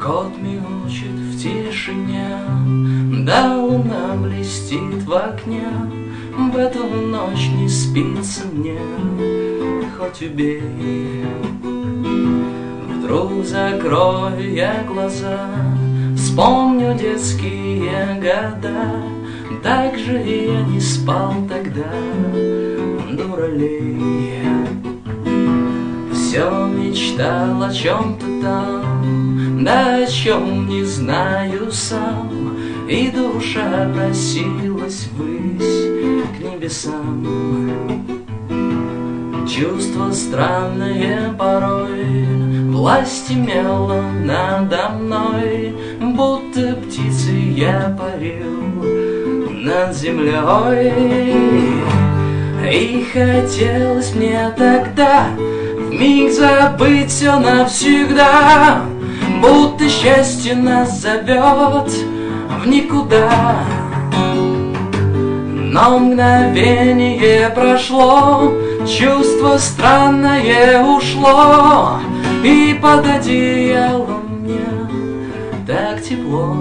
Кот мяучит в тишине, да луна блестит в окне. В эту ночь не спится мне, хоть убей. Вдруг закрою я глаза, вспомню детские года. Так же я не спал тогда, дуралей. Все мечтал о чем-то там, да о чем не знаю сам. И душа просилась ввысь к небесам. Чувство странное порой власть имело надо мной, будто птицей я парил над землей. И хотелось мне тогда вмиг забыть все навсегда, будто счастье нас зовет в никуда. Но мгновение прошло, чувство странное ушло, и под одеялом мне так тепло.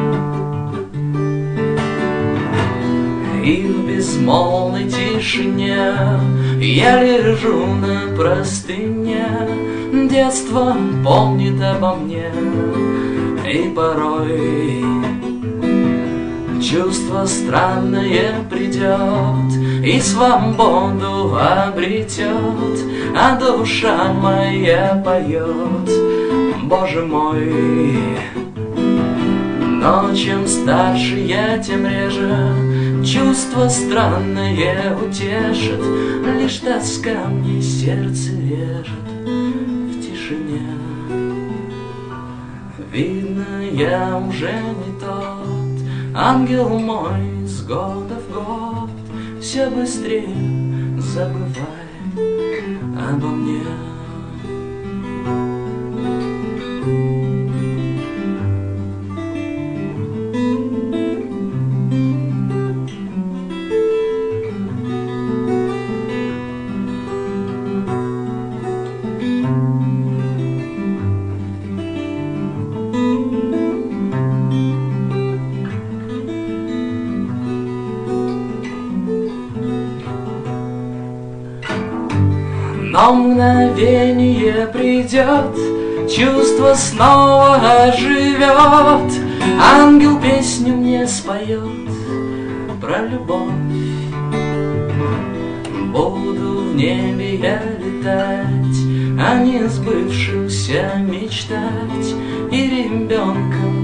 И в безмолвной тишине я лежу на простыне. Детство помнит обо мне, и порой чувство странное придет и свободу обретет, а душа моя поет, Боже мой. Но чем старше я, тем реже чувство странное утешит, лишь тоска мне сердце режет в тишине. Видно, я уже не тот, ангел мой с года в год все быстрее забывай обо мне. Но мгновение придет, чувство снова оживет, ангел песню мне споет про любовь. Буду в небе я летать, о несбывшемся мечтать, и ребенком